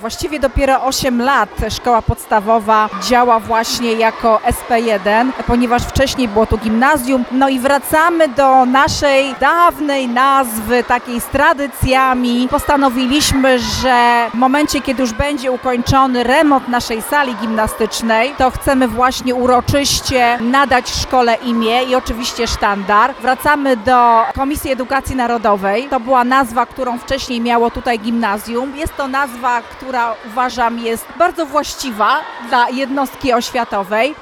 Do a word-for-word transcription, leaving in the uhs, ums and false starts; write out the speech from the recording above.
Właściwie dopiero osiem lat szkoła podstawowa działa właśnie jako S P jeden, ponieważ wcześniej było tu gimnazjum. No i wracamy do naszej dawnej nazwy, takiej z tradycjami. Postanowiliśmy, że w momencie, kiedy już będzie ukończony remont naszej sali gimnastycznej, to chcemy właśnie uroczyście nadać szkole imię i oczywiście sztandar. Wracamy do Komisji Edukacji Narodowej. To była nazwa, którą wcześniej miało tutaj gimnazjum. Jest to nazwa, która uważam jest bardzo właściwa dla jednostki oświatowej.